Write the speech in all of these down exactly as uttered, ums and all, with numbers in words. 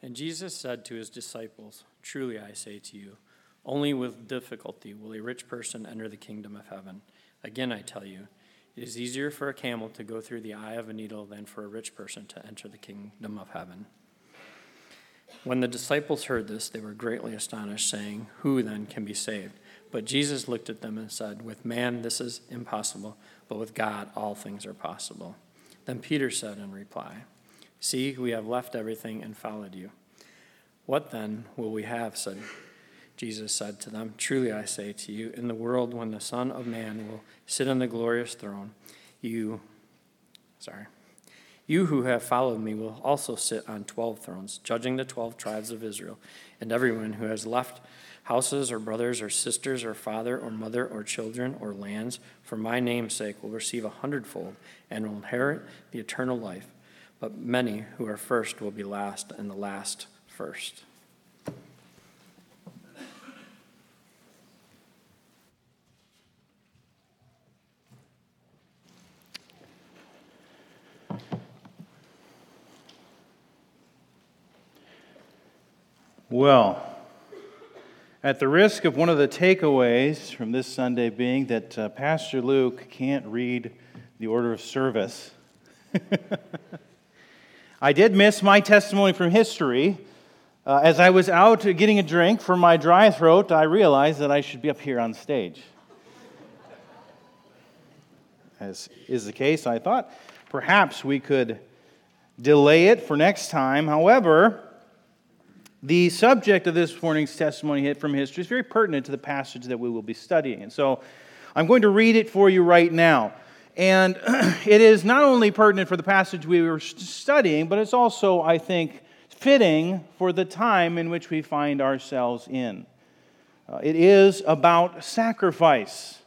And Jesus said to his disciples, "Truly I say to you, only with difficulty will a rich person enter the kingdom of heaven. Again I tell you, it is easier for a camel to go through the eye of a needle than for a rich person to enter the kingdom of heaven." When the disciples heard this, they were greatly astonished, saying, "Who then can be saved?" But Jesus looked at them and said, "With man this is impossible, but with God all things are possible." Then Peter said in reply, "See, we have left everything and followed you." "What then will we have?" said Jesus said to them, "Truly I say to you, in the world when the Son of Man will sit on the glorious throne, you, sorry, you who have followed me will also sit on twelve thrones, judging the twelve tribes of Israel. And everyone who has left houses or brothers or sisters or father or mother or children or lands for my name's sake will receive a hundredfold and will inherit the eternal life. But many who are first will be last, and the last first." Well, at the risk of one of the takeaways from this Sunday being that uh, Pastor Luke can't read the order of service, I did miss my testimony from history. Uh, as I was out getting a drink for my dry throat, I realized that I should be up here on stage. As is the case, I thought perhaps we could delay it for next time. However, the subject of this morning's testimony from history is very pertinent to the passage that we will be studying. And so I'm going to read it for you right now. And it is not only pertinent for the passage we were studying, but it's also, I think, fitting for the time in which we find ourselves in. Uh, it is about sacrifice.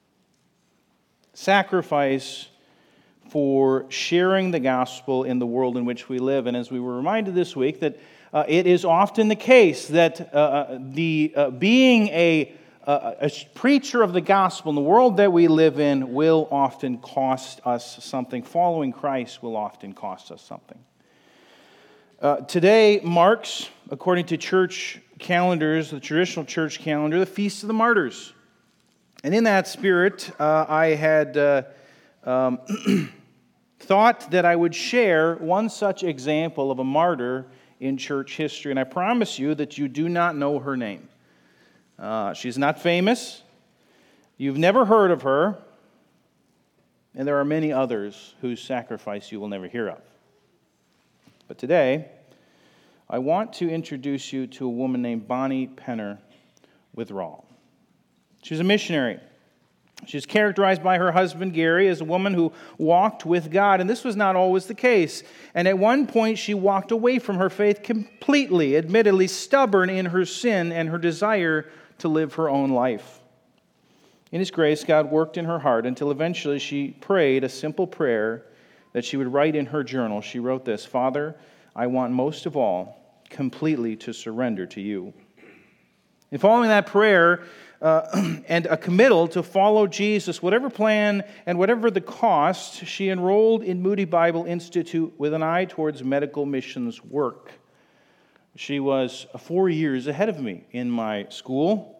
Sacrifice for sharing the gospel in the world in which we live. And as we were reminded this week, that uh, it is often the case that uh, the uh, being a, uh, a preacher of the gospel in the world that we live in will often cost us something. Following Christ will often cost us something. Uh, today marks, according to church calendars, the traditional church calendar, the Feast of the Martyrs. And in that spirit, uh, I had uh, um, thought that I would share one such example of a martyr in church history. And I promise you that you do not know her name. Uh, she's not famous. You've never heard of her. And there are many others whose sacrifice you will never hear of. But today, I want to introduce you to a woman named Bonnie Penner Witherall. She's a missionary. She's characterized by her husband, Gary, as a woman who walked with God, and this was not always the case. And at one point, she walked away from her faith completely, admittedly stubborn in her sin and her desire to live her own life. In His grace, God worked in her heart until eventually she prayed a simple prayer that she would write in her journal. She wrote this: "Father, I want most of all completely to surrender to you." And following that prayer, Uh, and a committal to follow Jesus, whatever plan and whatever the cost, she enrolled in Moody Bible Institute with an eye towards medical missions work. She was four years ahead of me in my school.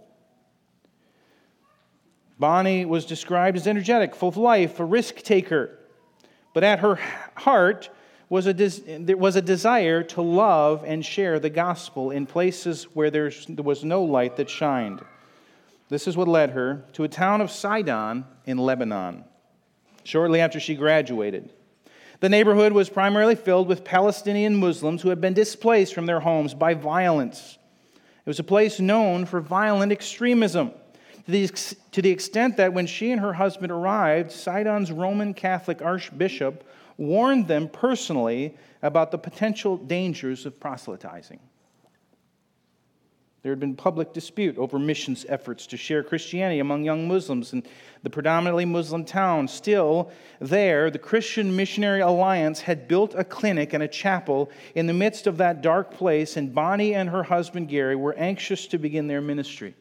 Bonnie was described as energetic, full of life, a risk taker. But at her heart was a des- there was a desire to love and share the gospel in places where there's, there was no light that shined. This is what led her to a town of Sidon in Lebanon, shortly after she graduated. The neighborhood was primarily filled with Palestinian Muslims who had been displaced from their homes by violence. It was a place known for violent extremism, to the, ex- to the extent that when she and her husband arrived, Sidon's Roman Catholic Archbishop warned them personally about the potential dangers of proselytizing. There had been public dispute over missions efforts to share Christianity among young Muslims in the predominantly Muslim town. Still, there, the Christian Missionary Alliance had built a clinic and a chapel in the midst of that dark place, and Bonnie and her husband Gary were anxious to begin their ministry.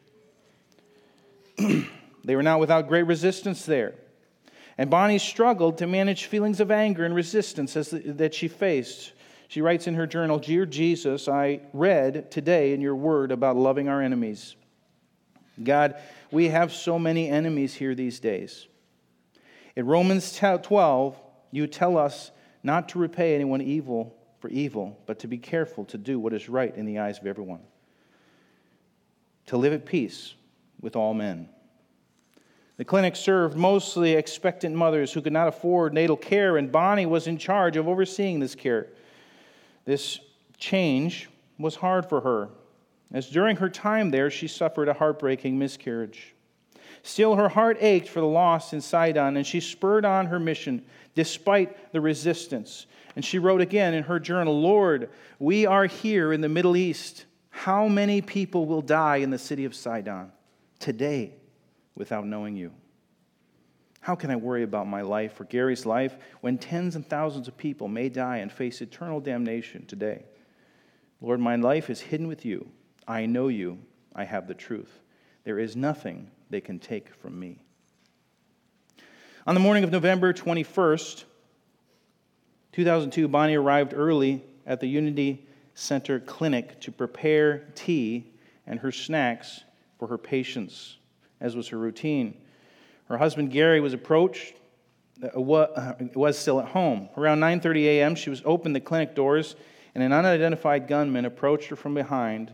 They were not without great resistance there. And Bonnie struggled to manage feelings of anger and resistance as the, that she faced. She writes in her journal, "Dear Jesus, I read today in your word about loving our enemies. God, we have so many enemies here these days. In Romans twelve, you tell us not to repay anyone evil for evil, but to be careful to do what is right in the eyes of everyone, to live at peace with all men." The clinic served mostly expectant mothers who could not afford natal care, and Bonnie was in charge of overseeing this care. This change was hard for her, as during her time there she suffered a heartbreaking miscarriage. Still, her heart ached for the lost in Sidon, and she spurred on her mission despite the resistance. And she wrote again in her journal, "Lord, we are here in the Middle East. How many people will die in the city of Sidon today without knowing you? How can I worry about my life or Gary's life when tens and thousands of people may die and face eternal damnation today? Lord, my life is hidden with you. I know you. I have the truth. There is nothing they can take from me." On the morning of November twenty-first, two thousand two, Bonnie arrived early at the Unity Center Clinic to prepare tea and her snacks for her patients, as was her routine. Her husband Gary was approached, uh, was still at home. Around nine thirty a.m., she was opened the clinic doors, and an unidentified gunman approached her from behind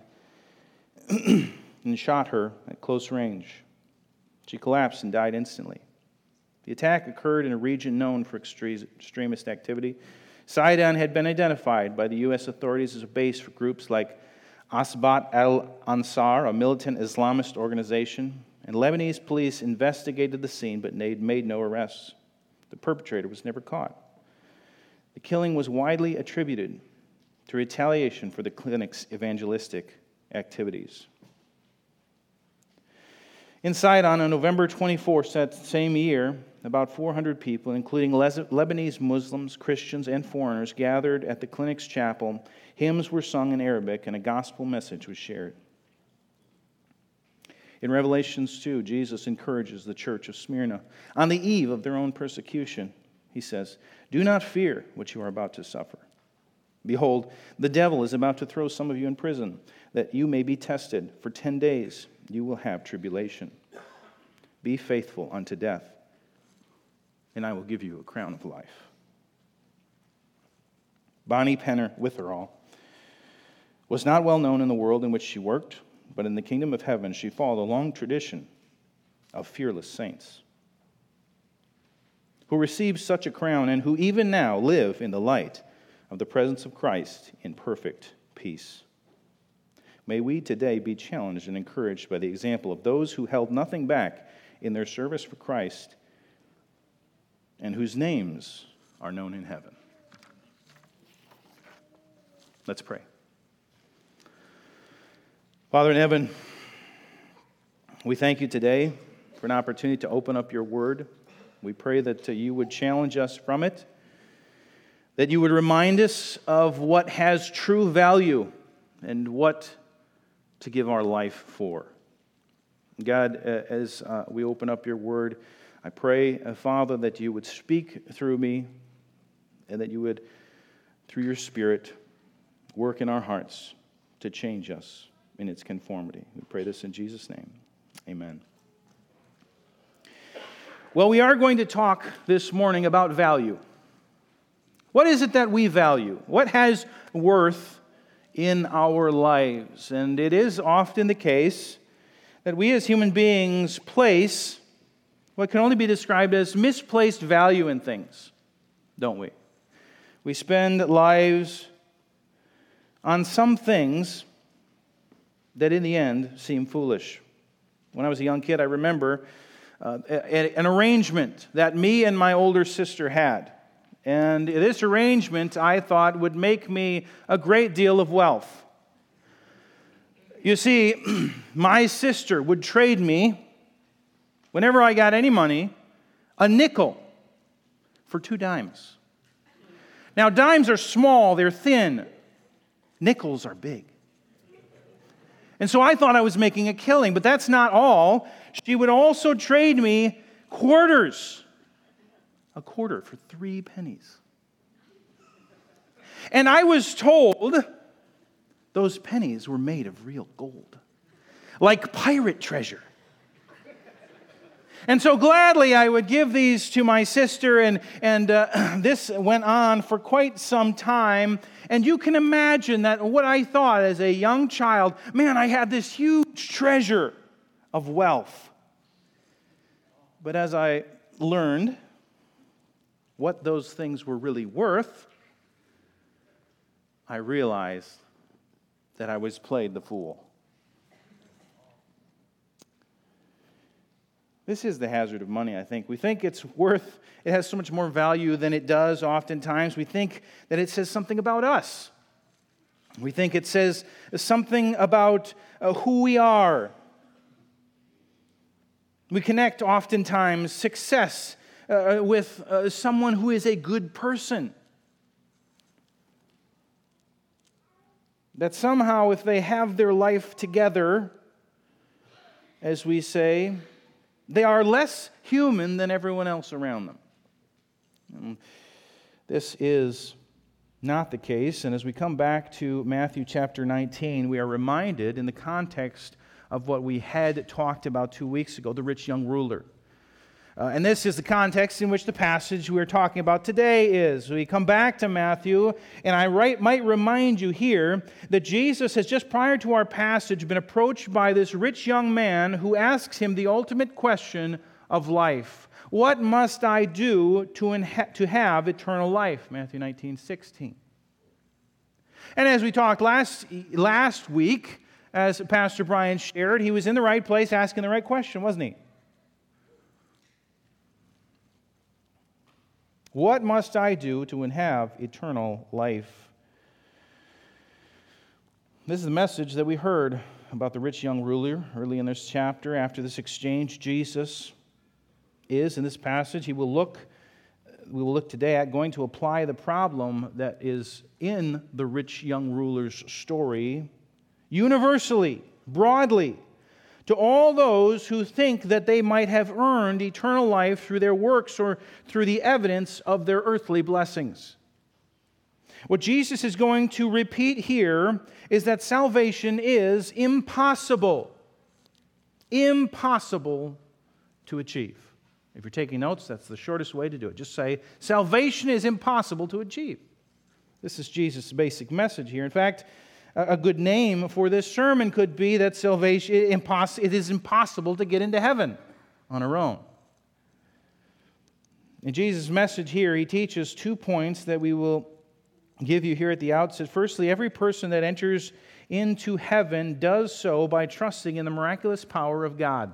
and shot her at close range. She collapsed and died instantly. The attack occurred in a region known for extremist activity. Sidon had been identified by the U S authorities as a base for groups like Asbat al-Ansar, a militant Islamist organization, and Lebanese police investigated the scene but made no arrests. The perpetrator was never caught. The killing was widely attributed to retaliation for the clinic's evangelistic activities. In Sidon, on November twenty-fourth, that same year, about four hundred people, including Lebanese Muslims, Christians, and foreigners, gathered at the clinic's chapel. Hymns were sung in Arabic, and a gospel message was shared. In Revelations two, Jesus encourages the church of Smyrna. On the eve of their own persecution, he says, "Do not fear what you are about to suffer. Behold, the devil is about to throw some of you in prison, that you may be tested. For ten days you will have tribulation. Be faithful unto death, and I will give you a crown of life." Bonnie Penner Witherall was not well known in the world in which she worked, but in the kingdom of heaven she followed a long tradition of fearless saints who received such a crown and who even now live in the light of the presence of Christ in perfect peace. May we today be challenged and encouraged by the example of those who held nothing back in their service for Christ and whose names are known in heaven. Let's pray. Father in heaven, we thank you today for an opportunity to open up your word. We pray that you would challenge us from it, that you would remind us of what has true value and what to give our life for. God, as uh, we open up your word, I pray, uh, Father, that you would speak through me and that you would, through your Spirit, work in our hearts to change us in its conformity. We pray this in Jesus' name. Amen. Well, we are going to talk this morning about value. What is it that we value? What has worth in our lives? And it is often the case that we as human beings place what can only be described as misplaced value in things, don't we? We spend lives on some things that in the end seem foolish. When I was a young kid, I remember uh, an arrangement that me and my older sister had. And this arrangement, I thought, would make me a great deal of wealth. You see, my sister would trade me, whenever I got any money, a nickel for two dimes. Now, dimes are small, they're thin. Nickels are big. And so I thought I was making a killing, but that's not all. She would also trade me quarters. A quarter for three pennies. And I was told those pennies were made of real gold, like pirate treasure. And so gladly I would give these to my sister, and, and uh, this went on for quite some time. And you can imagine that what I thought as a young child, man, I had this huge treasure of wealth. But as I learned what those things were really worth, I realized that I was played the fool. This is the hazard of money, I think. We think it's worth, it has so much more value than it does oftentimes. We think that it says something about us. We think it says something about uh, who we are. We connect oftentimes success uh, with uh, someone who is a good person. That somehow if they have their life together, as we say, they are less human than everyone else around them. And this is not the case. And as we come back to Matthew chapter nineteen, we are reminded in the context of what we had talked about two weeks ago, the rich young ruler. Uh, and this is the context in which the passage we're talking about today is. We come back to Matthew, and I right, might remind you here that Jesus has just prior to our passage been approached by this rich young man who asks him the ultimate question of life. What must I do to, inha- to have eternal life? Matthew nineteen sixteen. And as we talked last, last week, as Pastor Brian shared, he was in the right place asking the right question, wasn't he? What must I do to have eternal life? This is the message that we heard about the rich young ruler early in this chapter. After this exchange, Jesus is, in this passage, he will look, we will look today at going to apply the problem that is in the rich young ruler's story universally, broadly, to all those who think that they might have earned eternal life through their works or through the evidence of their earthly blessings. What Jesus is going to repeat here is that salvation is impossible. Impossible to achieve. If you're taking notes, that's the shortest way to do it. Just say, salvation is impossible to achieve. This is Jesus' basic message here. In fact, a good name for this sermon could be that salvation, it is impossible to get into heaven on our own. In Jesus' message here, he teaches two points that we will give you here at the outset. Firstly, every person that enters into heaven does so by trusting in the miraculous power of God.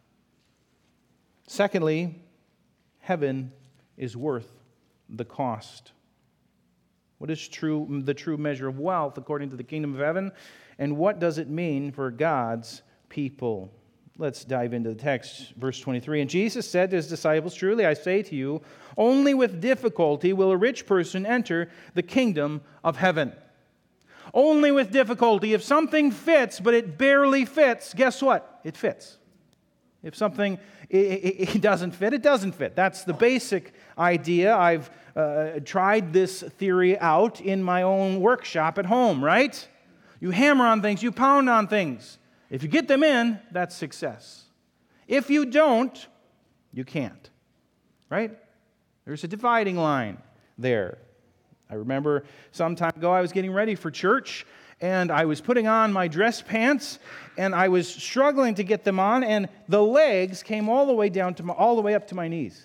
Secondly, heaven is worth the cost. What is true, the true measure of wealth according to the kingdom of heaven? And what does it mean for God's people? Let's dive into the text, verse twenty-three. And Jesus said to his disciples, truly I say to you, only with difficulty will a rich person enter the kingdom of heaven. Only with difficulty. If something fits, but it barely fits, guess what? It fits. If something it, it, it doesn't fit, it doesn't fit. That's the basic idea. I've uh, tried this theory out in my own workshop at home, right? You hammer on things, you pound on things. If you get them in, that's success. If you don't, you can't, right? There's a dividing line there. I remember some time ago I was getting ready for church, and I was putting on my dress pants, and I was struggling to get them on, and the legs came all the way down to my, all the way up to my knees.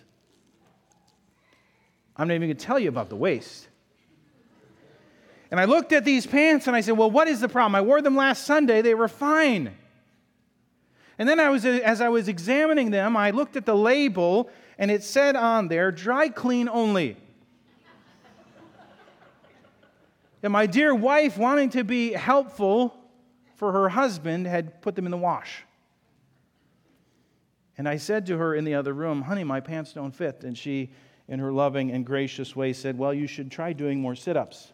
I'm not even going to tell you about the waist. And I looked at these pants, and I said, well, what is the problem? I wore them last Sunday. They were fine. And then I was, as I was examining them, I looked at the label, and it said on there, dry clean only. And my dear wife, wanting to be helpful for her husband, had put them in the wash. And I said to her in the other room, honey, my pants don't fit. And she, in her loving and gracious way, said, well, you should try doing more sit-ups.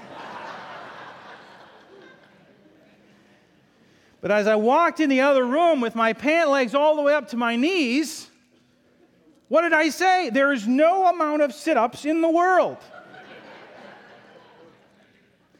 But as I walked in the other room with my pant legs all the way up to my knees, what did I say? There is no amount of sit-ups in the world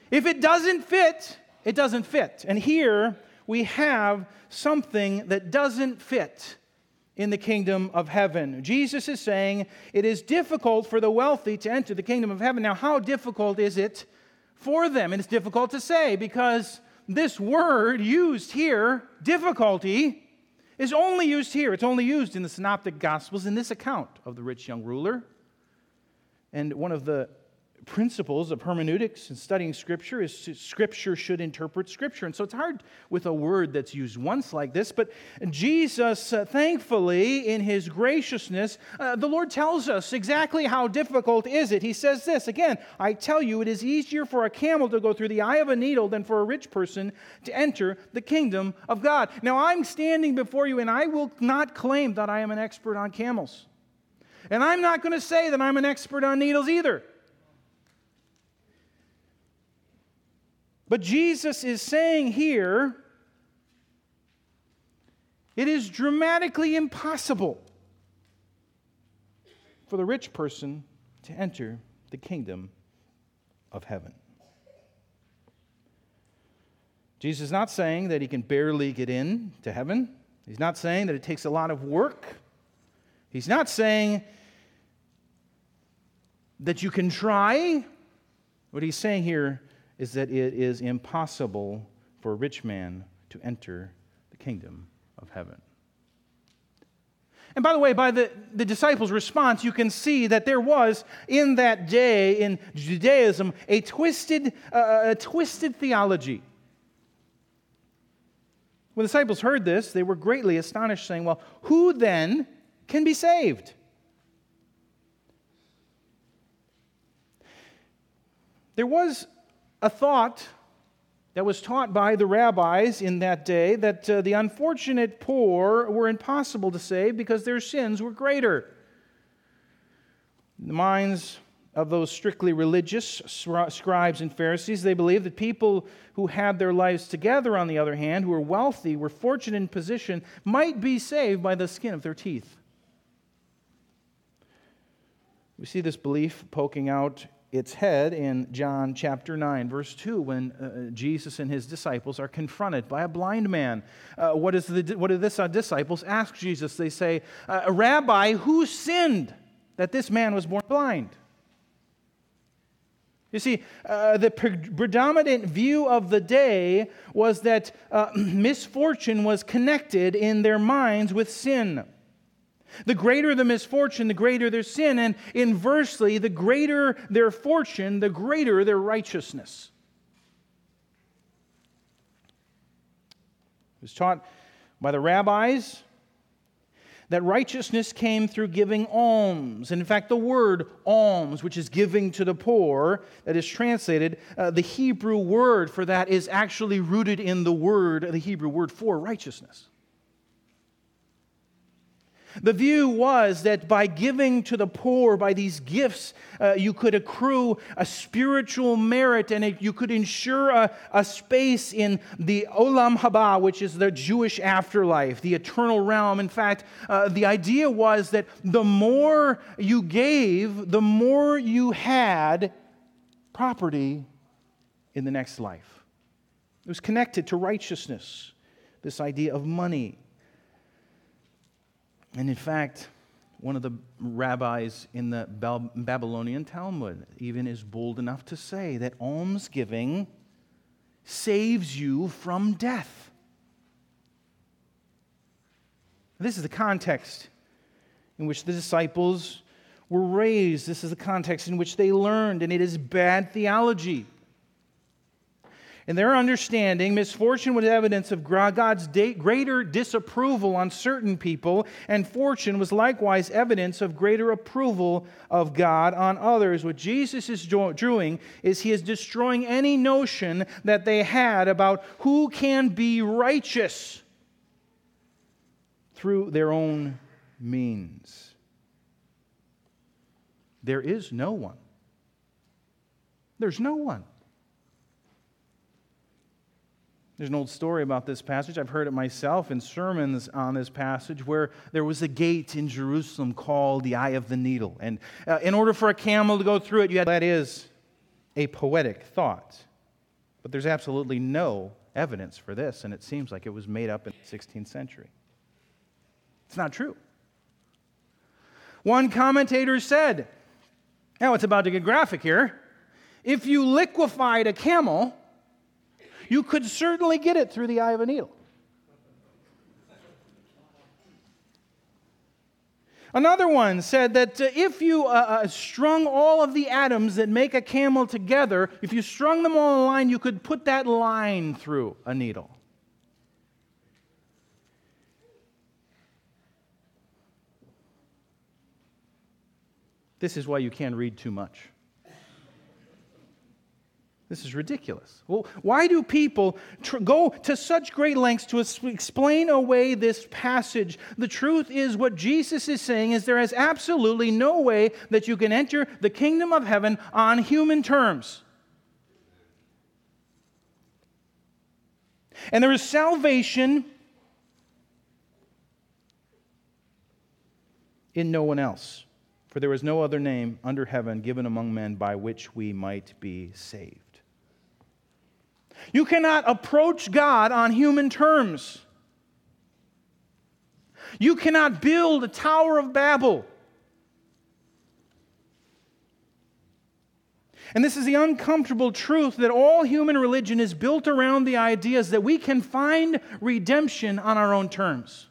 If it doesn't fit, it doesn't fit. And here we have something that doesn't fit in the kingdom of heaven. Jesus is saying it is difficult for the wealthy to enter the kingdom of heaven. Now, how difficult is it for them? And it's difficult to say because this word used here, difficulty, is only used here. It's only used in the Synoptic Gospels in this account of the rich young ruler. And one of the principles of hermeneutics and studying Scripture is Scripture should interpret Scripture. And so it's hard with a word that's used once like this, but Jesus, uh, thankfully, in His graciousness, uh, the Lord tells us exactly how difficult is it. He says this, again, I tell you, it is easier for a camel to go through the eye of a needle than for a rich person to enter the kingdom of God. Now, I'm standing before you, and I will not claim that I am an expert on camels. And I'm not going to say that I'm an expert on needles either. But Jesus is saying here, it is dramatically impossible for the rich person to enter the kingdom of heaven. Jesus is not saying that he can barely get in to heaven. He's not saying that it takes a lot of work. He's not saying that you can try. What he's saying here is that it is impossible for a rich man to enter the kingdom of heaven. And by the way, by the, the disciples' response, you can see that there was, in that day, in Judaism, a twisted, uh, a twisted theology. When the disciples heard this, they were greatly astonished, saying, well, who then can be saved? There was a thought that was taught by the rabbis in that day that uh, the unfortunate poor were impossible to save because their sins were greater. In the minds of those strictly religious scribes and Pharisees, they believed that people who had their lives together, on the other hand, who were wealthy, were fortunate in position, might be saved by the skin of their teeth. We see this belief poking out its head in John chapter nine, verse two, when uh, Jesus and his disciples are confronted by a blind man. Uh, what, is the, what do this uh, disciples ask Jesus? They say, uh, Rabbi, who sinned that this man was born blind? You see, uh, the pre- predominant view of the day was that uh, misfortune was connected in their minds with sin. The greater the misfortune, the greater their sin, and inversely, the greater their fortune, the greater their righteousness. It was taught by the rabbis that righteousness came through giving alms. And in fact, the word alms, which is giving to the poor, that is translated, uh, the Hebrew word for that is actually rooted in the word, the Hebrew word for righteousness. The view was that by giving to the poor, by these gifts, uh, you could accrue a spiritual merit and it, you could ensure a, a space in the Olam Haba, which is the Jewish afterlife, the eternal realm. In fact, uh, the idea was that the more you gave, the more you had property in the next life. It was connected to righteousness, this idea of money. And in fact, one of the rabbis in the Babylonian Talmud even is bold enough to say that almsgiving saves you from death. This is the context in which the disciples were raised. This is the context in which they learned, and it is bad theology. In their understanding, misfortune was evidence of God's greater disapproval on certain people, and fortune was likewise evidence of greater approval of God on others. What Jesus is doing is he is destroying any notion that they had about who can be righteous through their own means. There is no one. There's no one. There's an old story about this passage. I've heard it myself in sermons on this passage where there was a gate in Jerusalem called the Eye of the Needle. And uh, in order for a camel to go through it, you had, that is a poetic thought. But there's absolutely no evidence for this, and it seems like it was made up in the sixteenth century. It's not true. One commentator said, now it's about to get graphic here, if you liquefied a camel, you could certainly get it through the eye of a needle. Another one said that uh, if you uh, uh, strung all of the atoms that make a camel together, if you strung them all in a line, you could put that line through a needle. This is why you can't read too much. This is ridiculous. Well, why do people tr- go to such great lengths to es- explain away this passage? The truth is, what Jesus is saying is there is absolutely no way that you can enter the kingdom of heaven on human terms. And there is salvation in no one else. For there is no other name under heaven given among men by which we might be saved. You cannot approach God on human terms. You cannot build a Tower of Babel. And this is the uncomfortable truth that all human religion is built around the ideas that we can find redemption on our own terms.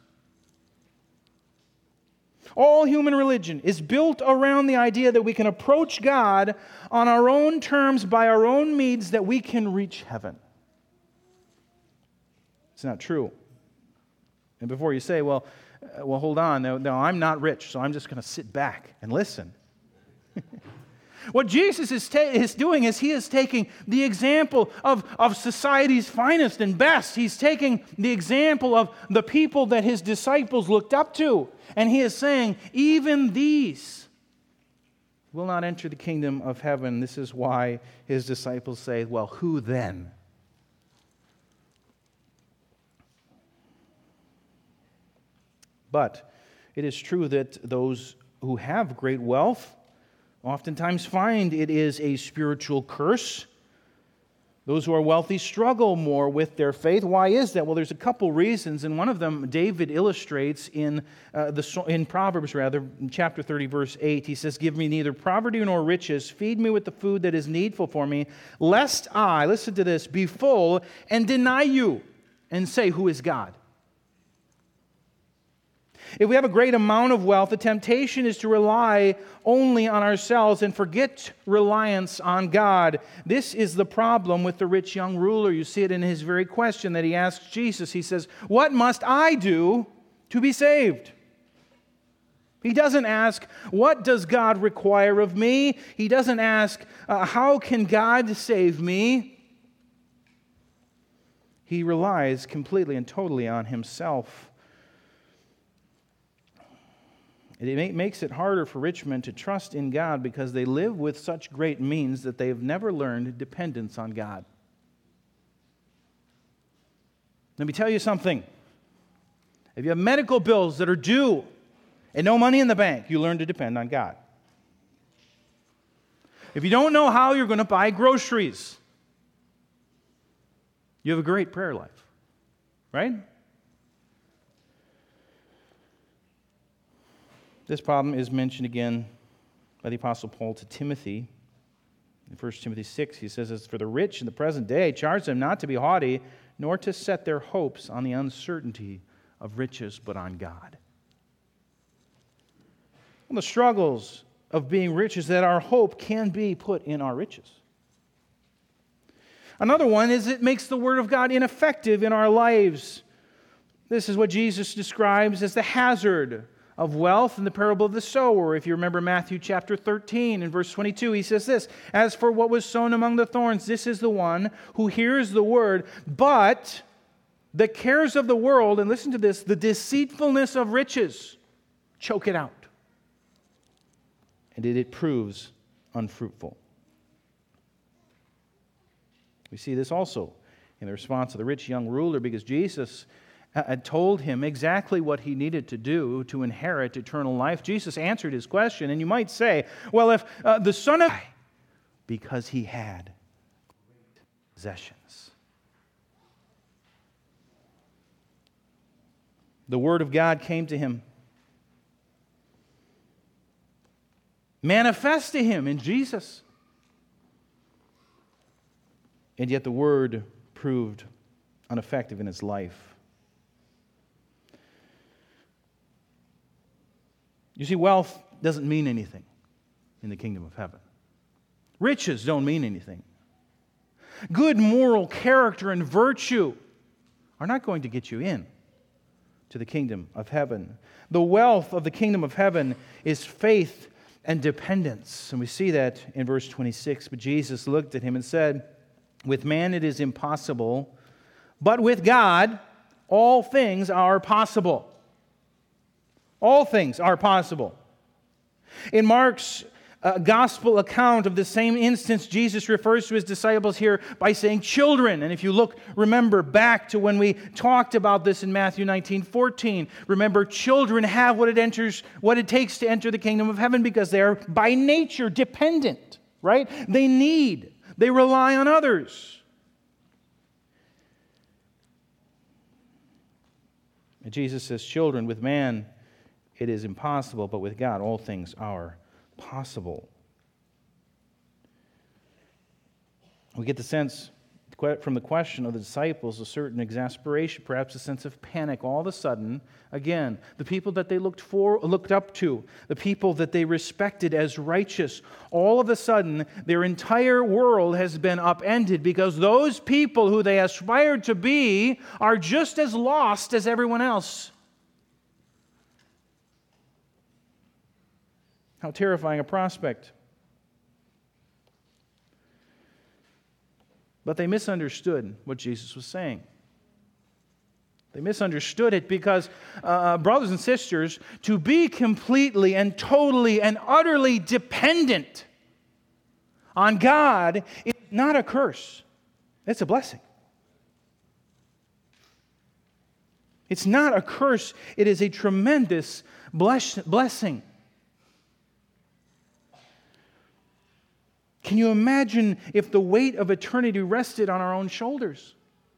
All human religion is built around the idea that we can approach God on our own terms, by our own means, that we can reach heaven. It's not true. And before you say, well, uh, well, hold on, no, no, I'm not rich, so I'm just going to sit back and listen. What Jesus is, ta- is doing is he is taking the example of, of society's finest and best. He's taking the example of the people that his disciples looked up to. And he is saying, even these will not enter the kingdom of heaven. This is why his disciples say, well, who then? But it is true that those who have great wealth oftentimes find it is a spiritual curse. Those who are wealthy struggle more with their faith. Why is that? Well, there's a couple reasons, and one of them David illustrates in uh, the in Proverbs, rather, in chapter thirty, verse eight. He says, "Give me neither poverty nor riches. Feed me with the food that is needful for me, lest I," listen to this, "be full and deny you and say, 'Who is God?'" If we have a great amount of wealth, the temptation is to rely only on ourselves and forget reliance on God. This is the problem with the rich young ruler. You see it in his very question that he asks Jesus. He says, "What must I do to be saved?" He doesn't ask, "What does God require of me?" He doesn't ask, uh, "How can God save me?" He relies completely and totally on himself. It makes it harder for rich men to trust in God because they live with such great means that they have never learned dependence on God. Let me tell you something. If you have medical bills that are due and no money in the bank, you learn to depend on God. If you don't know how you're going to buy groceries, you have a great prayer life, right? This problem is mentioned again by the Apostle Paul to Timothy. In First Timothy six, he says, "As for the rich in the present day, charge them not to be haughty, nor to set their hopes on the uncertainty of riches, but on God." One of the struggles of being rich is that our hope can be put in our riches. Another one is it makes the Word of God ineffective in our lives. This is what Jesus describes as the hazard of wealth in the parable of the sower. If you remember Matthew chapter thirteen and verse twenty-two, he says this, "As for what was sown among the thorns, this is the one who hears the word, but the cares of the world," and listen to this, "the deceitfulness of riches choke it out, and it, it proves unfruitful." We see this also in the response of the rich young ruler, because Jesus had told him exactly what he needed to do to inherit eternal life. Jesus answered his question, and you might say, well, if uh, the Son of... because he had great possessions. The Word of God came to him, manifest to him in Jesus. And yet the Word proved ineffective in his life. You see, wealth doesn't mean anything in the kingdom of heaven. Riches don't mean anything. Good moral character and virtue are not going to get you in to the kingdom of heaven. The wealth of the kingdom of heaven is faith and dependence. And we see that in verse twenty-six. But Jesus looked at him and said, with man it is impossible, but with God all things are possible. All things are possible. In Mark's uh, gospel account of the same instance, Jesus refers to his disciples here by saying children. And if you look, remember back to when we talked about this in Matthew nineteen fourteen. Remember, children have what it enters, what it takes to enter the kingdom of heaven because they are by nature dependent, right? They need, they rely on others. And Jesus says, children, with man it is impossible, but with God all things are possible. We get the sense from the question of the disciples a certain exasperation, perhaps a sense of panic. All of a sudden, again, the people that they looked for, looked up to, the people that they respected as righteous, all of a sudden, their entire world has been upended because those people who they aspired to be are just as lost as everyone else. How terrifying a prospect. But they misunderstood what Jesus was saying. They misunderstood it because, uh, brothers and sisters, to be completely and totally and utterly dependent on God is not a curse. It's a blessing. It's not a curse. It is a tremendous bless- blessing. Can you imagine if the weight of eternity rested on our own shoulders?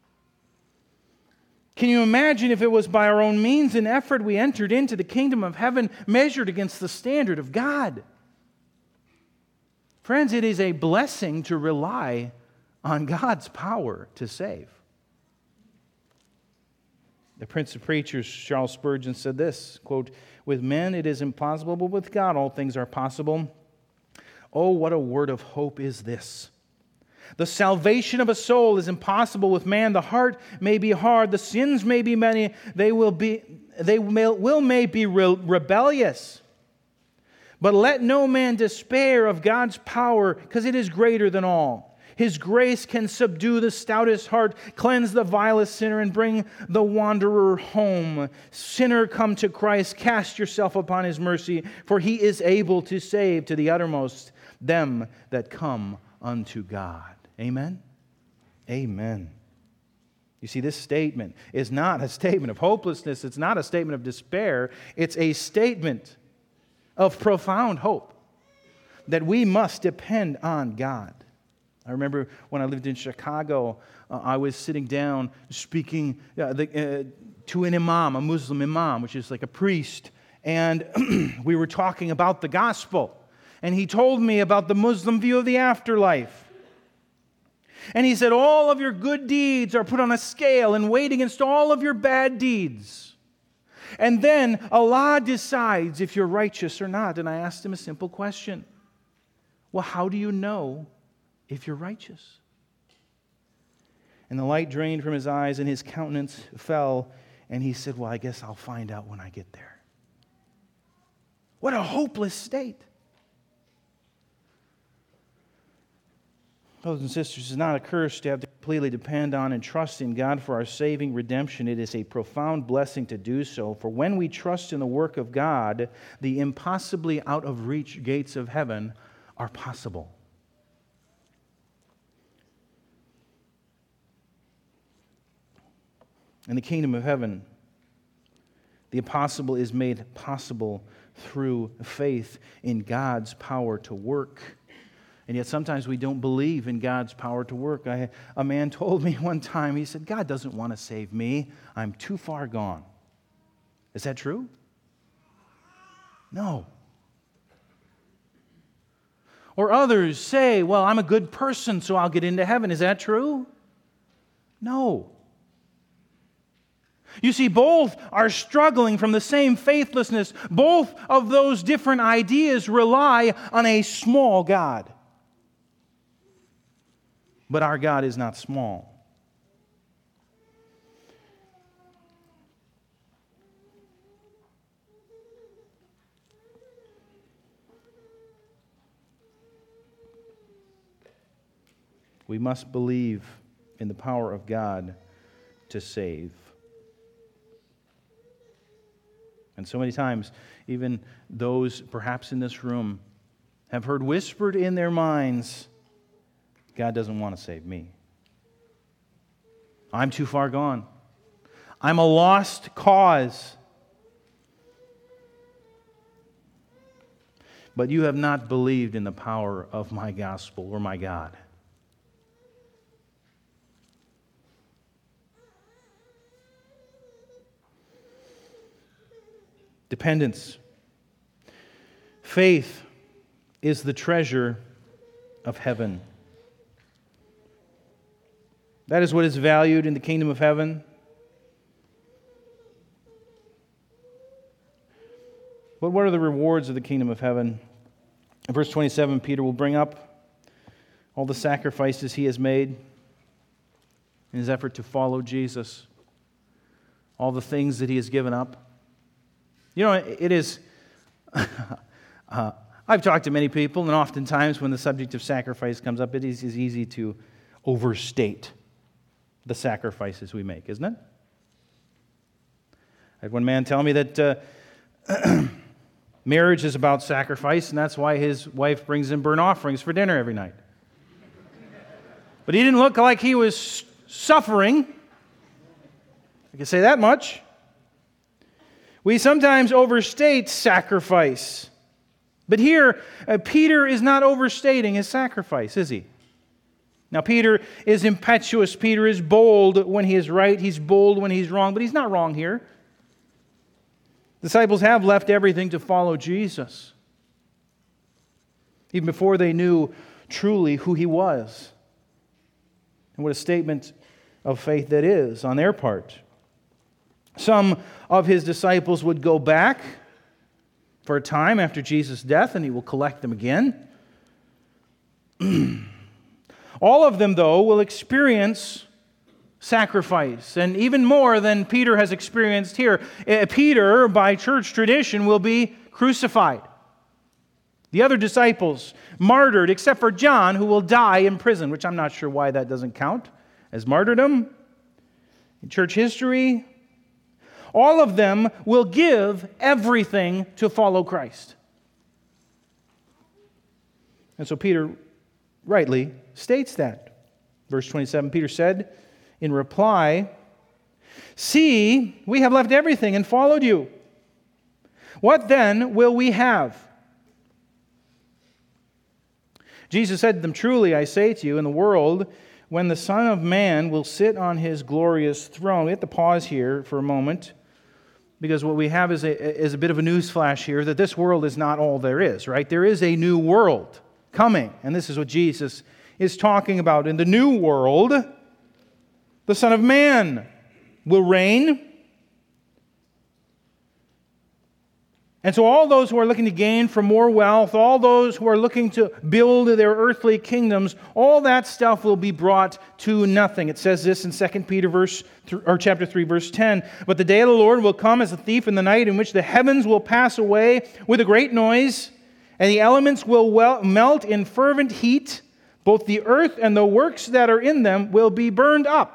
Can you imagine if it was by our own means and effort we entered into the kingdom of heaven measured against the standard of God? Friends, it is a blessing to rely on God's power to save. The Prince of Preachers, Charles Spurgeon, said this, quote, with men it is impossible, but with God all things are possible. Oh, what a word of hope is this. The salvation of a soul is impossible with man. The heart may be hard. The sins may be many. They will be, they may, will may be re- rebellious. But let no man despair of God's power, because it is greater than all. His grace can subdue the stoutest heart, cleanse the vilest sinner, and bring the wanderer home. Sinner, come to Christ, cast yourself upon His mercy, for He is able to save to the uttermost them that come unto God. Amen? Amen. You see, this statement is not a statement of hopelessness. It's not a statement of despair. It's a statement of profound hope that we must depend on God. I remember when I lived in Chicago, uh, I was sitting down speaking uh, the, uh, to an imam, a Muslim imam, which is like a priest, and we were talking about the gospel. And he told me about the Muslim view of the afterlife. And he said, all of your good deeds are put on a scale and weighed against all of your bad deeds. And then Allah decides if you're righteous or not. And I asked him a simple question. Well, how do you know if you're righteous? And the light drained from his eyes and his countenance fell. And he said, well, I guess I'll find out when I get there. What a hopeless state. Brothers and sisters, it's not a curse to have to completely depend on and trust in God for our saving redemption. It is a profound blessing to do so. For when we trust in the work of God, the impossibly out of reach gates of heaven are possible. In the kingdom of heaven, the impossible is made possible through faith in God's power to work. And yet sometimes we don't believe in God's power to work. I, a man told me one time, he said, God doesn't want to save me. I'm too far gone. Is that true? No. Or others say, well, I'm a good person, so I'll get into heaven. Is that true? No. You see, both are struggling from the same faithlessness. Both of those different ideas rely on a small God. But our God is not small. We must believe in the power of God to save. And so many times, even those perhaps in this room have heard whispered in their minds, God doesn't want to save me. I'm too far gone. I'm a lost cause. But you have not believed in the power of my gospel or my God. Dependence. Faith is the treasure of heaven. That is what is valued in the kingdom of heaven. But what are the rewards of the kingdom of heaven? In verse twenty-seven, Peter will bring up all the sacrifices he has made in his effort to follow Jesus, all the things that he has given up. You know, it is, uh, I've talked to many people, and oftentimes when the subject of sacrifice comes up, it is, is easy to overstate the sacrifices we make, isn't it? I had one man tell me that uh, marriage is about sacrifice, and that's why his wife brings in burnt offerings for dinner every night. But he didn't look like he was suffering. I can say that much. We sometimes overstate sacrifice. But here, uh, Peter is not overstating his sacrifice, is he? Now, Peter is impetuous. Peter is bold when he is right. He's bold when he's wrong. But he's not wrong here. Disciples have left everything to follow Jesus, even before they knew truly who he was. And what a statement of faith that is on their part. Some of his disciples would go back for a time after Jesus' death, and he will collect them again. All of them, though, will experience sacrifice, and even more than Peter has experienced here. Peter, by church tradition, will be crucified. The other disciples martyred, except for John, who will die in prison, which I'm not sure why that doesn't count as martyrdom in church history. All of them will give everything to follow Christ. And so Peter rightly states that. Verse twenty-seven, Peter said in reply, "See, we have left everything and followed you. What then will we have?" Jesus said to them, "Truly I say to you, in the world, when the Son of Man will sit on his glorious throne." We have to pause here for a moment, because what we have is a, is a bit of a news flash here, that this world is not all there is, right? There is a new world coming, and this is what Jesus is talking about. In the new world, the Son of Man will reign. And so all those who are looking to gain from more wealth, all those who are looking to build their earthly kingdoms, all that stuff will be brought to nothing. It says this in Second Peter verse th- or chapter three, verse ten. "But the day of the Lord will come as a thief in the night, in which the heavens will pass away with a great noise, and the elements will well- melt in fervent heat. Both the earth and the works that are in them will be burned up."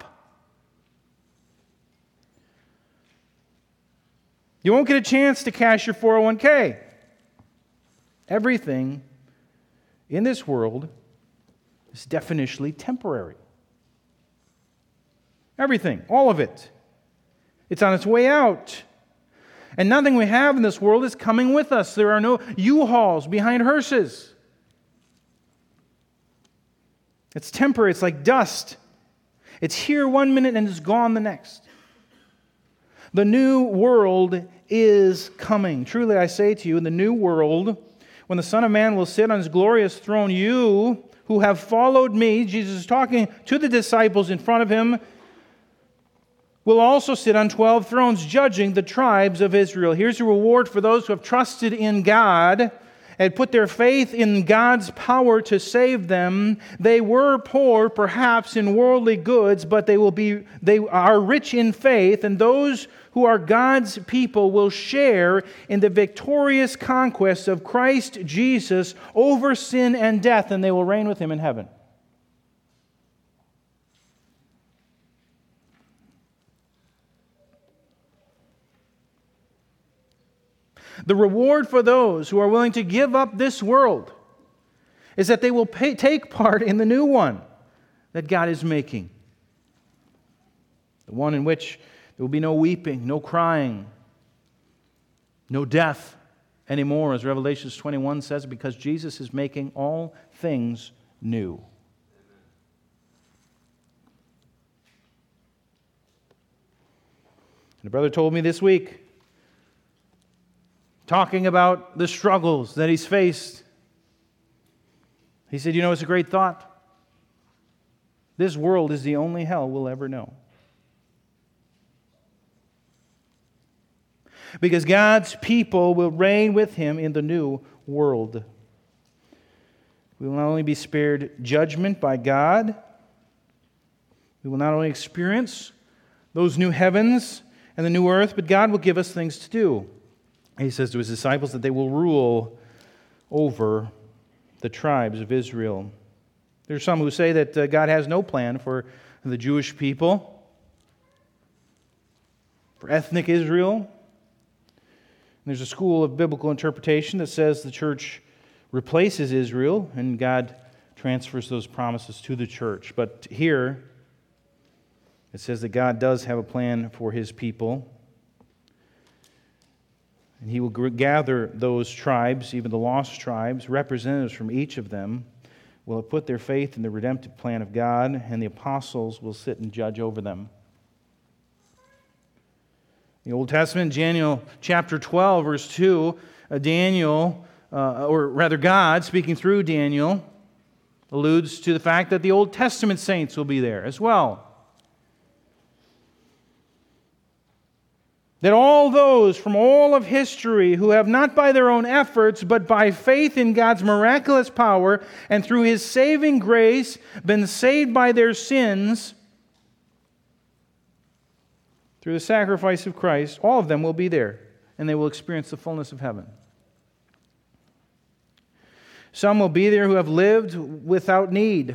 You won't get a chance to cash your four oh one k. Everything in this world is definitionally temporary. Everything, all of it. It's on its way out. And nothing we have in this world is coming with us. There are no U-Hauls behind hearses. It's temporary. It's like dust. It's here one minute and it's gone the next. The new world is coming. Truly, I say to you, in the new world, when the Son of Man will sit on his glorious throne, you who have followed me, Jesus is talking to the disciples in front of him, will also sit on twelve thrones, judging the tribes of Israel. Here's a reward for those who have trusted in God and put their faith in God's power to save them. They were poor, perhaps, in worldly goods, but they will be they are rich in faith, and those who are God's people will share in the victorious conquest of Christ Jesus over sin and death, and they will reign with him in heaven. The reward for those who are willing to give up this world is that they will pay, take part in the new one that God is making. The one in which there will be no weeping, no crying, no death anymore, as Revelation twenty-one says, because Jesus is making all things new. And a brother told me this week, talking about the struggles that he's faced, he said, you know, it's a great thought. This world is the only hell we'll ever know. Because God's people will reign with him in the new world. We will not only be spared judgment by God, we will not only experience those new heavens and the new earth, but God will give us things to do. He says to his disciples that they will rule over the tribes of Israel. There are some who say that uh, God has no plan for the Jewish people, for ethnic Israel. There's a school of biblical interpretation that says the church replaces Israel and God transfers those promises to the church. But here, it says that God does have a plan for his people. And he will gather those tribes, even the lost tribes, representatives from each of them, will have put their faith in the redemptive plan of God, and the apostles will sit and judge over them. The Old Testament, Daniel chapter twelve, verse two, uh, Daniel, uh, or rather God, speaking through Daniel, alludes to the fact that the Old Testament saints will be there as well. That all those from all of history who have not by their own efforts, but by faith in God's miraculous power and through his saving grace, been saved by their sins, through the sacrifice of Christ, all of them will be there, and they will experience the fullness of heaven. Some will be there who have lived without need.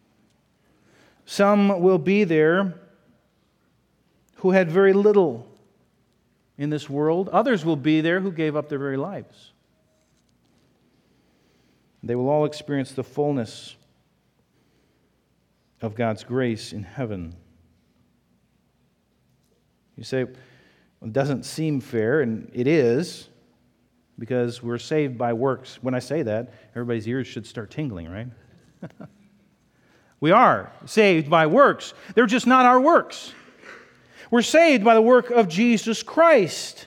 Some will be there who had very little in this world. Others will be there who gave up their very lives. They will all experience the fullness of God's grace in heaven. You say, well, it doesn't seem fair, and it is, because we're saved by works. When I say that, everybody's ears should start tingling, right? We are saved by works. They're just not our works. We're saved by the work of Jesus Christ.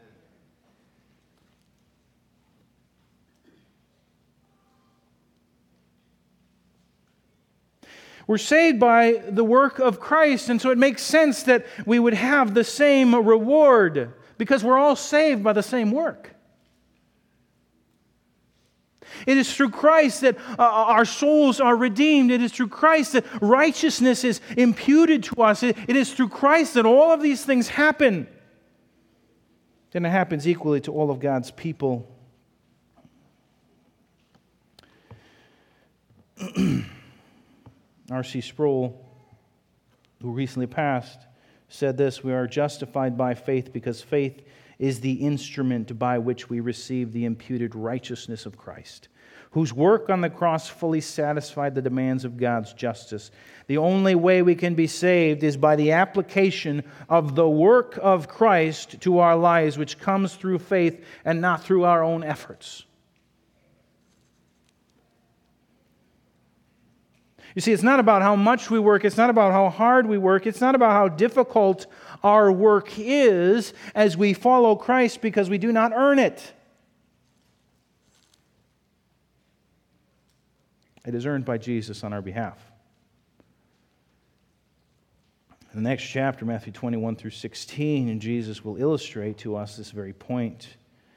We're saved by the work of Christ, and so it makes sense that we would have the same reward, because we're all saved by the same work. It is through Christ that uh, our souls are redeemed. It is through Christ that righteousness is imputed to us. It, it is through Christ that all of these things happen. And it happens equally to all of God's people. R C Sproul, who recently passed, said this: we are justified by faith because faith is the instrument by which we receive the imputed righteousness of Christ, whose work on the cross fully satisfied the demands of God's justice. The only way we can be saved is by the application of the work of Christ to our lives, which comes through faith and not through our own efforts. You see, it's not about how much we work. It's not about how hard we work. It's not about how difficult our work is as we follow Christ, because we do not earn it. It is earned by Jesus on our behalf. In the next chapter, Matthew twenty-one through sixteen, and Jesus will illustrate to us this very point.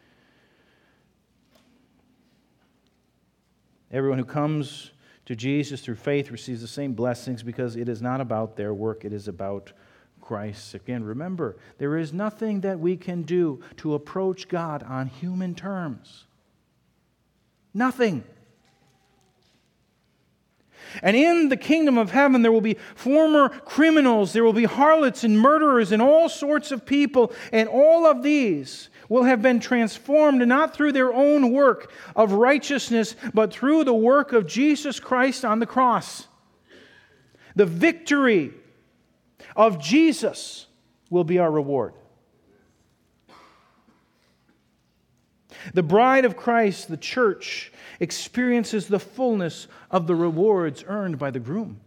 Everyone who comes to Jesus through faith receives the same blessings, because it is not about their work, it is about Christ. Again, remember, there is nothing that we can do to approach God on human terms. Nothing. And in the kingdom of heaven, there will be former criminals, there will be harlots and murderers and all sorts of people, and all of these will have been transformed not through their own work of righteousness, but through the work of Jesus Christ on the cross. The victory of Jesus will be our reward. The bride of Christ, the church, experiences the fullness of the rewards earned by the groom.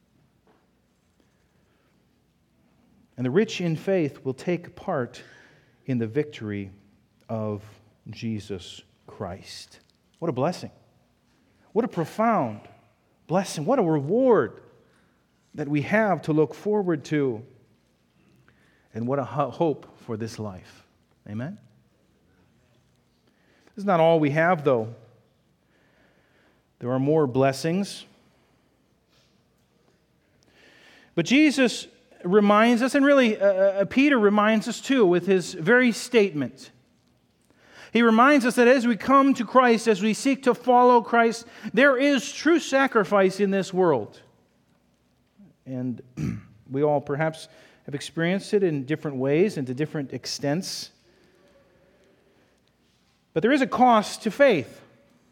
And the rich in faith will take part in the victory of Jesus Christ. What a blessing. What a profound blessing. What a reward that we have to look forward to. And what a hope for this life. Amen? This is not all we have, though. There are more blessings. But Jesus reminds us, and really uh, Peter reminds us too with his very statement. He reminds us that as we come to Christ, as we seek to follow Christ, there is true sacrifice in this world. And we all perhaps have experienced it in different ways and to different extents. But there is a cost to faith.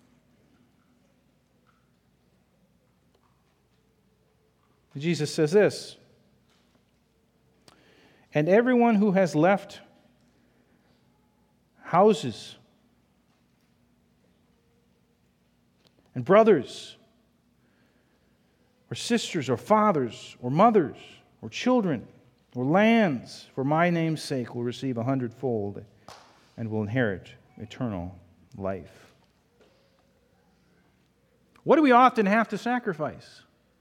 Jesus says this, and everyone who has left houses and brothers or sisters or fathers or mothers or children or lands for my name's sake will receive a hundredfold and will inherit eternal life. What do we often have to sacrifice?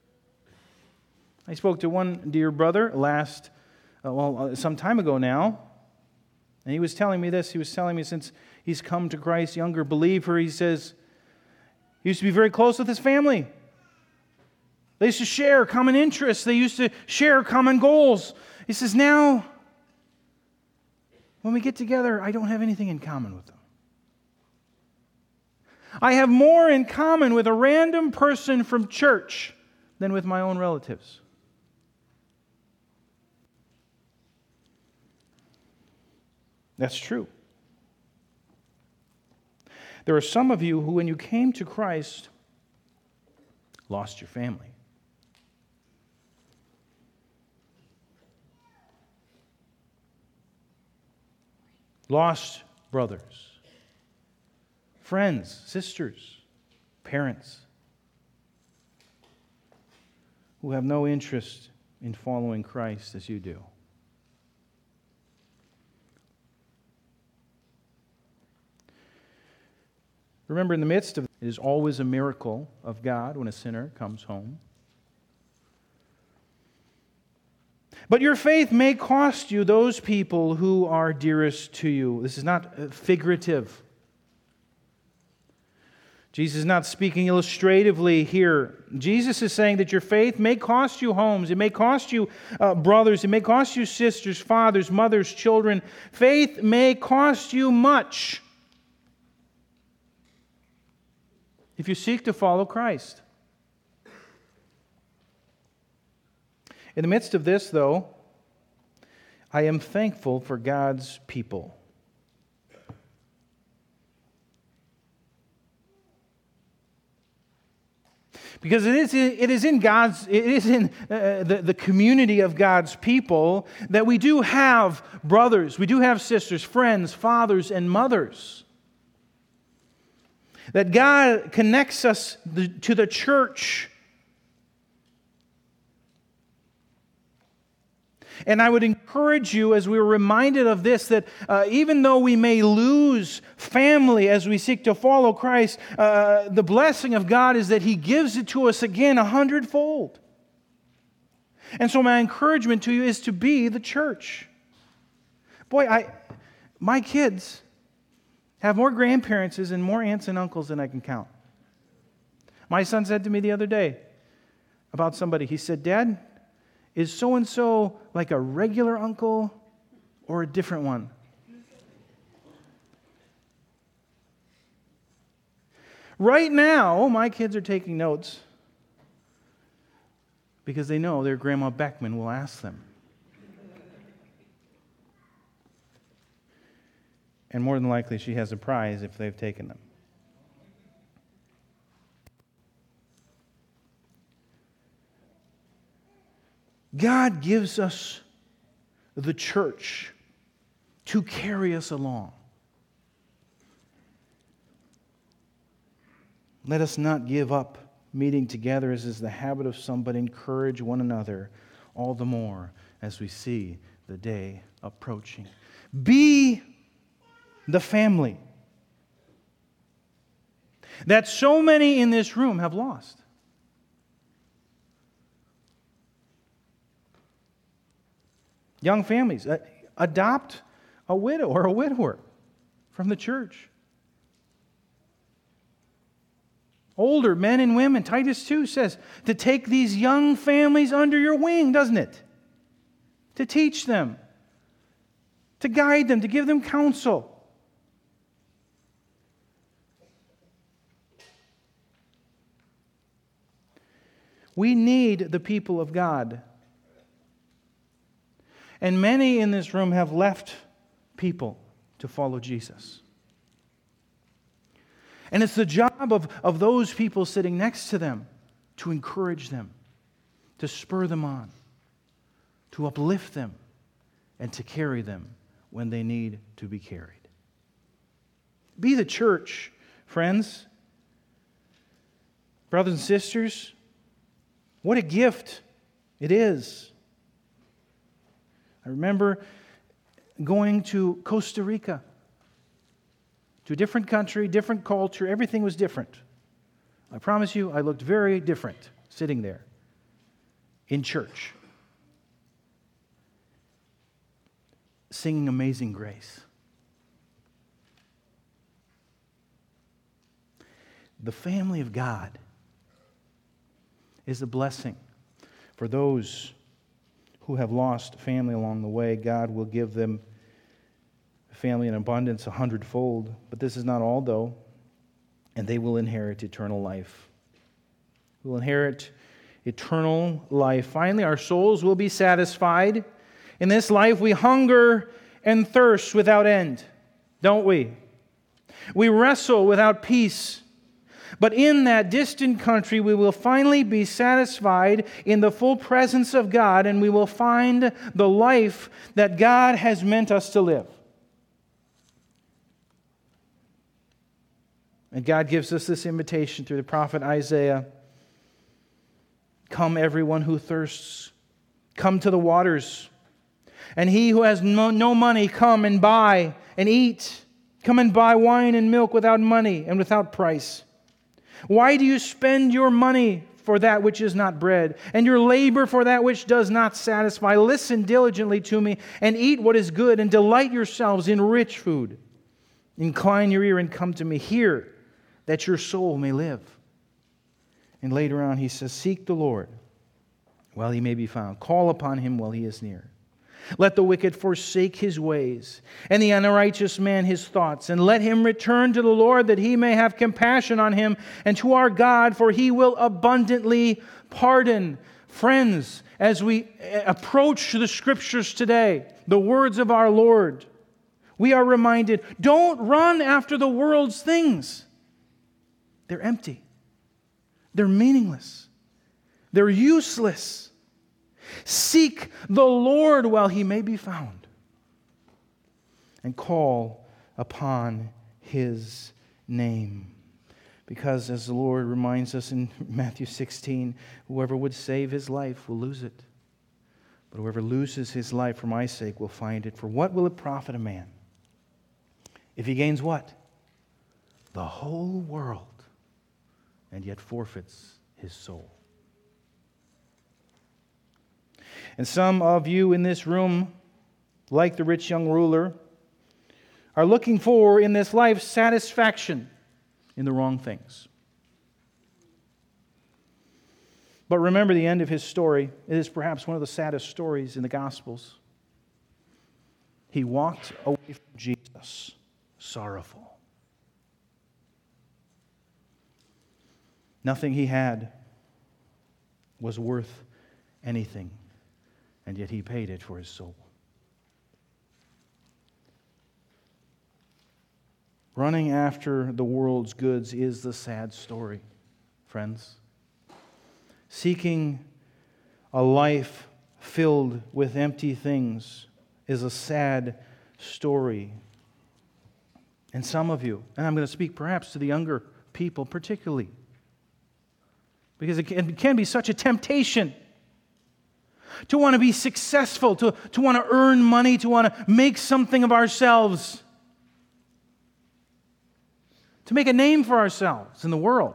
I spoke to one dear brother last, uh, well, uh, some time ago now, and he was telling me this. He was telling me since he's come to Christ, younger believer, he says, he used to be very close with his family. They used to share common interests. They used to share common goals. He says, now, when we get together, I don't have anything in common with them. I have more in common with a random person from church than with my own relatives. That's true. There are some of you who, when you came to Christ, lost your family. Lost brothers, friends, sisters, parents who have no interest in following Christ as you do. Remember, in the midst of it, it is always a miracle of God when a sinner comes home. But your faith may cost you those people who are dearest to you. This is not figurative. Jesus is not speaking illustratively here. Jesus is saying that your faith may cost you homes. It may cost you uh, brothers. It may cost you sisters, fathers, mothers, children. Faith may cost you much if you seek to follow Christ. In the midst of this, though, I am thankful for God's people. Because it is, it is in God's, it is in uh, the, the community of God's people that we do have brothers, we do have sisters, friends, fathers, and mothers. That God connects us to the church And I would encourage you, as we were reminded of this, that uh, even though we may lose family as we seek to follow Christ, uh, the blessing of God is that He gives it to us again a hundredfold. And so my encouragement to you is to be the church. Boy, I, my kids have more grandparents and more aunts and uncles than I can count. My son said to me the other day about somebody, he said, "Dad, is so-and-so like a regular uncle or a different one?" Right now, my kids are taking notes because they know their Grandma Beckman will ask them. And more than likely, she has a prize if they've taken them. God gives us the church to carry us along. Let us not give up meeting together as is the habit of some, but encourage one another all the more as we see the day approaching. Be the family that so many in this room have lost. Young families, adopt a widow or a widower from the church. Older men and women, Titus two says, to take these young families under your wing, doesn't it? To teach them, to guide them, to give them counsel. We need the people of God. And many in this room have left people to follow Jesus. And it's the job of, of those people sitting next to them to encourage them, to spur them on, to uplift them, and to carry them when they need to be carried. Be the church, friends. Brothers and sisters, what a gift it is. I remember going to Costa Rica, to a different country, different culture. Everything was different. I promise you, I looked very different sitting there in church, singing Amazing Grace. The family of God is a blessing for those who have lost family along the way. God will give them family in abundance a hundredfold. But this is not all, though. And they will inherit eternal life. We will inherit eternal life. Finally, our souls will be satisfied. In this life, we hunger and thirst without end, don't we? We wrestle without peace. But in that distant country, we will finally be satisfied in the full presence of God, and we will find the life that God has meant us to live. And God gives us this invitation through the prophet Isaiah. Come, everyone who thirsts, come to the waters. And he who has no, no money, come and buy and eat. Come and buy wine and milk without money and without price. Why do you spend your money for that which is not bread, and your labor for that which does not satisfy? Listen diligently to me, and eat what is good, and delight yourselves in rich food. Incline your ear and come to me. Hear, that your soul may live. And later on he says, seek the Lord while he may be found. Call upon him while he is near. Let the wicked forsake his ways, and the unrighteous man his thoughts, and let him return to the Lord, that he may have compassion on him, and to our God, for he will abundantly pardon. Friends, as we approach the Scriptures today, the words of our Lord, we are reminded, don't run after the world's things. They're empty. They're meaningless. They're useless. Seek the Lord while he may be found, and call upon his name. Because as the Lord reminds us in Matthew sixteen, whoever would save his life will lose it. But whoever loses his life for my sake will find it. For what will it profit a man if he gains what? The whole world, and yet forfeits his soul. And some of you in this room, like the rich young ruler, are looking for in this life satisfaction in the wrong things. But remember the end of his story. It is perhaps one of the saddest stories in the Gospels. He walked away from Jesus, sorrowful. Nothing he had was worth anything, and yet he paid it for his soul. Running after the world's goods is the sad story, friends. Seeking a life filled with empty things is a sad story. And some of you, and I'm going to speak perhaps to the younger people particularly, because it can, it can be such a temptation to want to be successful, to, to want to earn money, to want to make something of ourselves, to make a name for ourselves in the world.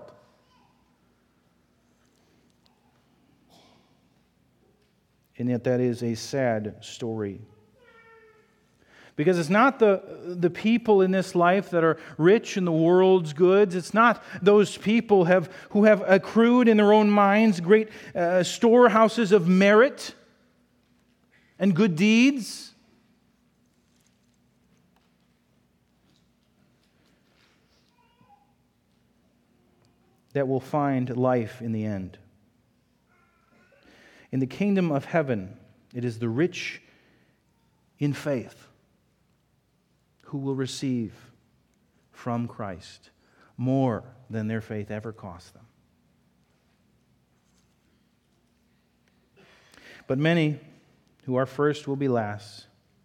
And yet that is a sad story. Because it's not the, the people in this life that are rich in the world's goods. It's not those people have, who have accrued in their own minds great uh, storehouses of merit and good deeds. That will find life in the end. In the kingdom of heaven, it is the rich in faith who will receive from Christ more than their faith ever cost them. But many who are first will be last,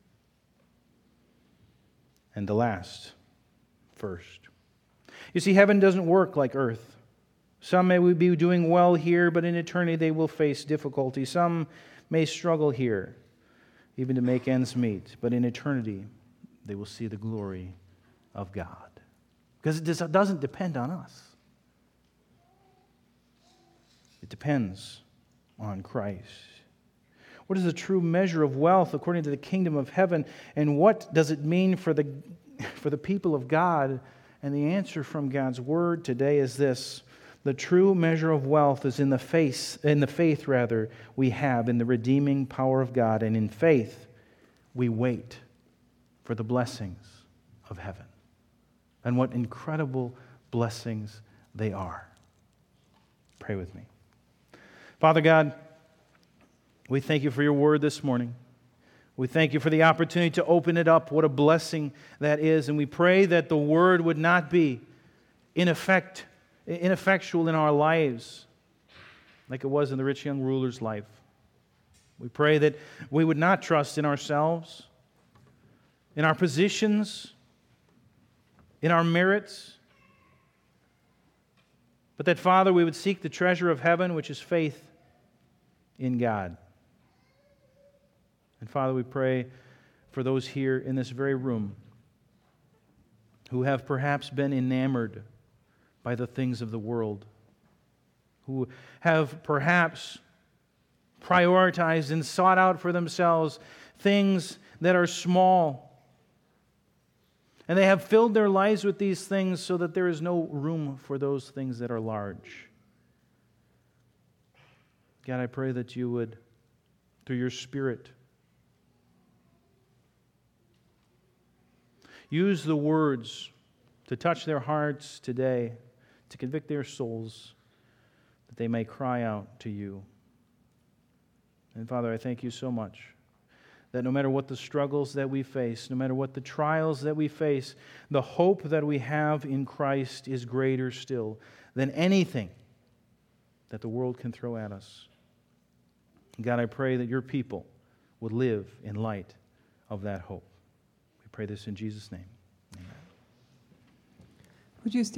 and the last first. You see, heaven doesn't work like earth. Some may be doing well here, but in eternity they will face difficulty. Some may struggle here, even to make ends meet, but in eternity they will see the glory of God. Because it doesn't depend on us. It depends on Christ. What is the true measure of wealth according to the kingdom of heaven, and what does it mean for the, for the people of God? And the answer from God's Word today is this. The true measure of wealth is in the faith, in the faith rather, we have in the redeeming power of God. And in faith, we wait for the blessings of heaven. And what incredible blessings they are. Pray with me. Father God, we thank you for your word this morning. We thank you for the opportunity to open it up. What a blessing that is. And we pray that the word would not be in effect ineffectual in our lives like it was in the rich young ruler's life. We pray that we would not trust in ourselves, in our positions, in our merits, but that, Father, we would seek the treasure of heaven, which is faith in God. And Father, we pray for those here in this very room who have perhaps been enamored by the things of the world, who have perhaps prioritized and sought out for themselves things that are small. And they have filled their lives with these things so that there is no room for those things that are large. God, I pray that you would, through your Spirit, use the words to touch their hearts today, to convict their souls, that they may cry out to you. And Father, I thank you so much that no matter what the struggles that we face, no matter what the trials that we face, the hope that we have in Christ is greater still than anything that the world can throw at us. God, I pray that your people would live in light of that hope. We pray this in Jesus' name. Amen. Would you stand?